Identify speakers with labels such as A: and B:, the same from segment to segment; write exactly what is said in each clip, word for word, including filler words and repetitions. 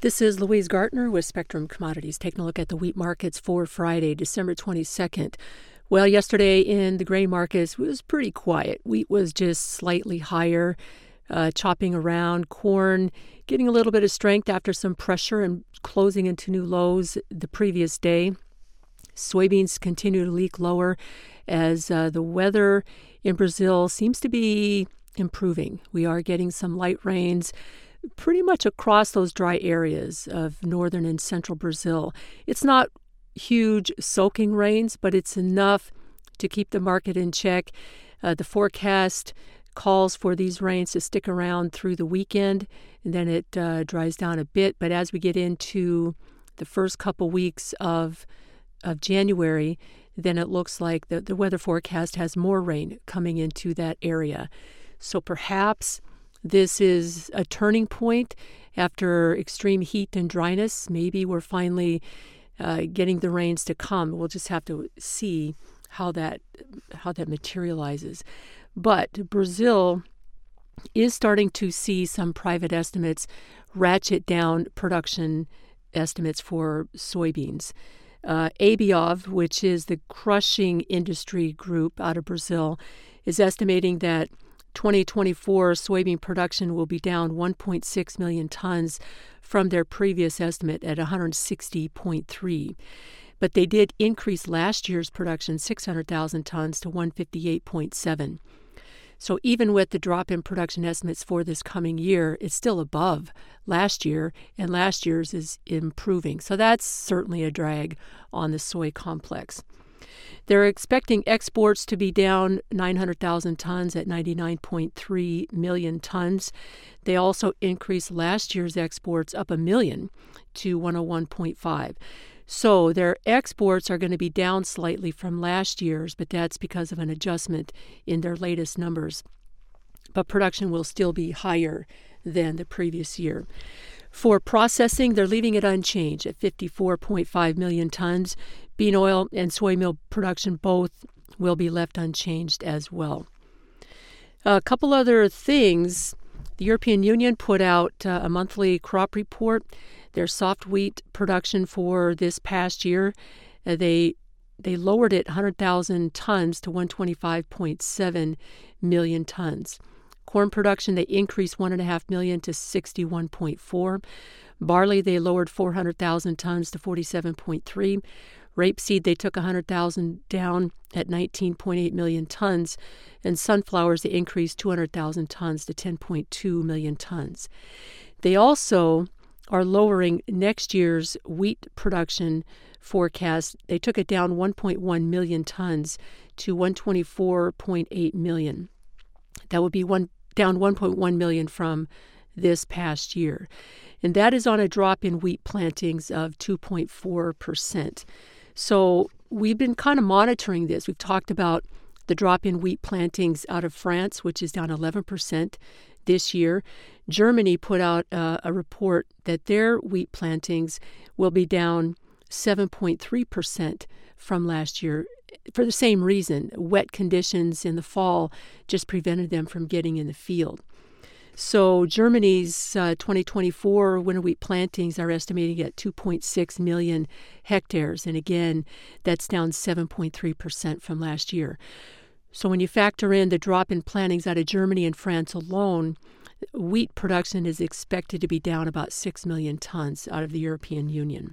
A: This is Louise Gartner with Spectrum Commodities, taking a look at the wheat markets for Friday, December twenty-second. Well, yesterday in the grain markets it was pretty quiet. Wheat was just slightly higher, uh, chopping around. Corn getting a little bit of strength after some pressure and closing into new lows the previous day. Soybeans continue to leak lower as uh, the weather in Brazil seems to be improving. We are getting some light rains pretty much across those dry areas of northern and central Brazil. It's not huge soaking rains, but it's enough to keep the market in check. Uh, the forecast calls for these rains to stick around through the weekend, and then it uh, dries down a bit. But as we get into the first couple weeks of of January, then it looks like the, the weather forecast has more rain coming into that area. So perhaps this is a turning point after extreme heat and dryness. Maybe we're finally uh, getting the rains to come. We'll just have to see how that how that materializes. But Brazil is starting to see some private estimates ratchet down production estimates for soybeans. Uh, A B O V, which is the crushing industry group out of Brazil, is estimating that twenty twenty-four soybean production will be down one point six million tons from their previous estimate at one hundred sixty point three. But they did increase last year's production six hundred thousand tons to one hundred fifty-eight point seven. So even with the drop in production estimates for this coming year, it's still above last year, and last year's is improving. So that's certainly a drag on the soy complex. They're expecting exports to be down nine hundred thousand tons at ninety-nine point three million tons. They also increased last year's exports up a million to one hundred one point five. So their exports are going to be down slightly from last year's, but that's because of an adjustment in their latest numbers. But production will still be higher than the previous year. For processing, they're leaving it unchanged at fifty-four point five million tons. Bean oil and soy meal production both will be left unchanged as well. A couple other things. The European Union put out uh, a monthly crop report. Their soft wheat production for this past year, uh, they they lowered it one hundred thousand tons to one hundred twenty-five point seven million tons. Corn production, they increased one point five million to sixty-one point four. Barley, they lowered four hundred thousand tons to forty-seven point three. Rapeseed, they took one hundred thousand down at nineteen point eight million tons. And sunflowers, they increased two hundred thousand tons to ten point two million tons. They also are lowering next year's wheat production forecast. They took it down one point one million tons to one hundred twenty-four point eight million. That would be one down one point one million from this past year. And that is on a drop in wheat plantings of two point four percent. So we've been kind of monitoring this. We've talked about the drop in wheat plantings out of France, which is down eleven percent this year. Germany put out uh, a report that their wheat plantings will be down seven point three percent from last year for the same reason. Wet conditions in the fall just prevented them from getting in the field. So Germany's uh, twenty twenty-four winter wheat plantings are estimating at two point six million hectares. And again, that's down seven point three percent from last year. So when you factor in the drop in plantings out of Germany and France alone, wheat production is expected to be down about six million tons out of the European Union.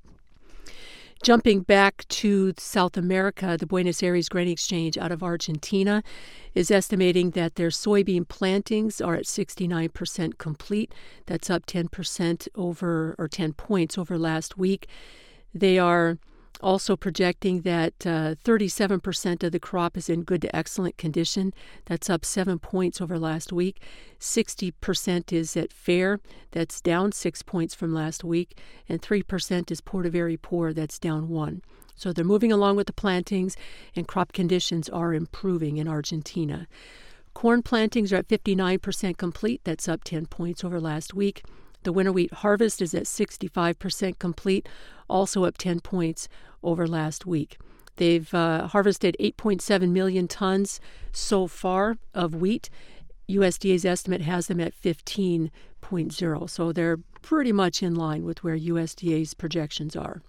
A: Jumping back to South America, the Buenos Aires Grain Exchange out of Argentina is estimating that their soybean plantings are at sixty-nine percent complete. That's up ten percent over, or ten points over last week. They are also projecting that uh, thirty-seven percent of the crop is in good to excellent condition. That's up seven points over last week. sixty percent is at fair. That's down six points from last week. And three percent is poor to very poor. That's down one. So they're moving along with the plantings, and crop conditions are improving in Argentina. Corn plantings are at fifty-nine percent complete. That's up ten points over last week. The winter wheat harvest is at sixty-five percent complete, also up ten points over last week. They've uh, harvested eight point seven million tons so far of wheat. U S D A's estimate has them at fifteen point oh, so they're pretty much in line with where U S D A's projections are.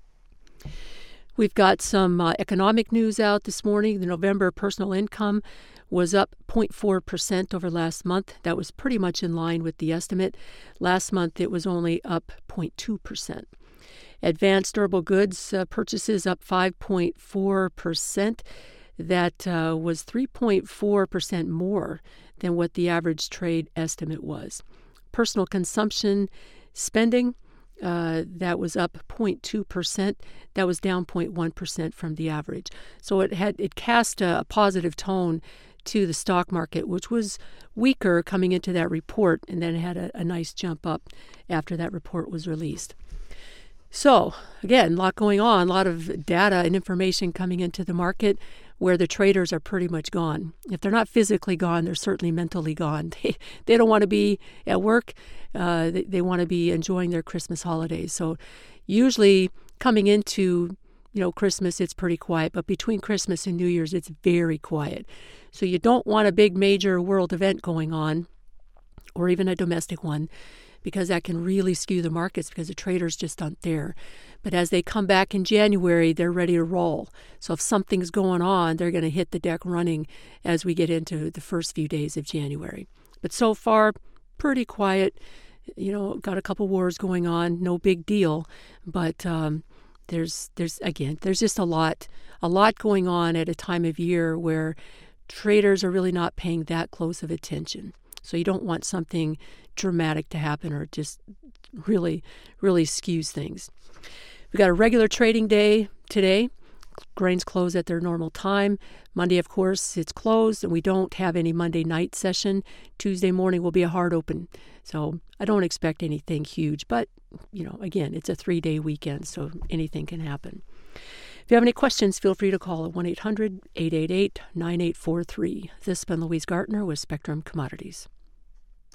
A: We've got some uh, economic news out this morning. The November personal income was up zero point four percent over last month. That was pretty much in line with the estimate. Last month, it was only up zero point two percent. Advanced durable goods uh, purchases up five point four percent. That uh, was three point four percent more than what the average trade estimate was. Personal consumption spending, Uh, that was up zero point two percent. That was down zero point one percent from the average. So it had it cast a, a positive tone to the stock market, which was weaker coming into that report, and then it had a, a nice jump up after that report was released. So, again, a lot going on, a lot of data and information coming into the market where the traders are pretty much gone. If they're not physically gone, they're certainly mentally gone. They, they don't want to be at work. Uh, they, they want to be enjoying their Christmas holidays. So usually coming into, you know, Christmas, it's pretty quiet. But between Christmas and New Year's, it's very quiet. So you don't want a big major world event going on, or even a domestic one, because that can really skew the markets because the traders just aren't there. But as they come back in January, they're ready to roll. So if something's going on, they're going to hit the deck running as we get into the first few days of January. But so far, pretty quiet. You know, got a couple wars going on, no big deal. But um, there's, there's again, there's just a lot, a lot going on at a time of year where traders are really not paying that close of attention. So you don't want something dramatic to happen or just really, really skews things. We got a regular trading day today. Grains close at their normal time. Monday, of course, it's closed, and we don't have any Monday night session. Tuesday morning will be a hard open. So I don't expect anything huge. But, you know, again, it's a three-day weekend, so anything can happen. If you have any questions, feel free to call at one eight hundred, eight eight eight, nine eight four three. This has been Louise Gartner with Spectrum Commodities.